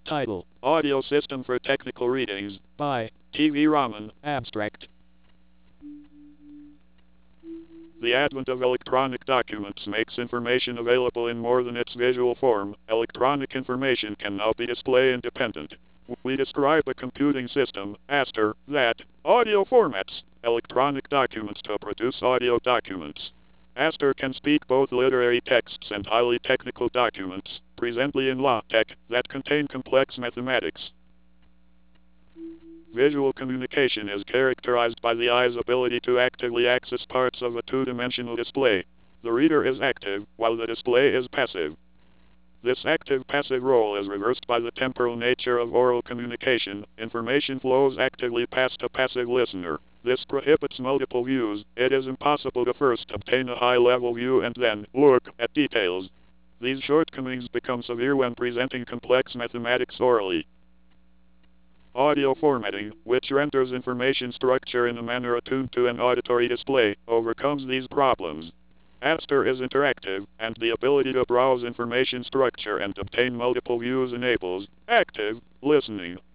Title: Audio System for Technical Readings by TV Raman. Abstract. The advent of electronic documents makes information available in more than its visual form. Electronic information can now be display independent. We describe a computing system, Aster, that audio formats electronic documents to produce audio documents. Aster can speak both literary texts and highly technical documents, presently in LaTeX, that contain complex mathematics. Visual communication is characterized by the eye's ability to actively access parts of a two-dimensional display. The reader is active, while the display is passive. This active-passive role is reversed by the temporal nature of oral communication. Information flows actively past a passive listener. This prohibits multiple views. It is impossible to first obtain a high-level view and then look at details. These shortcomings become severe when presenting complex mathematics orally. Audio formatting, which renders information structure in a manner attuned to an auditory display, overcomes these problems. Aster is interactive, and the ability to browse information structure and obtain multiple views enables active listening.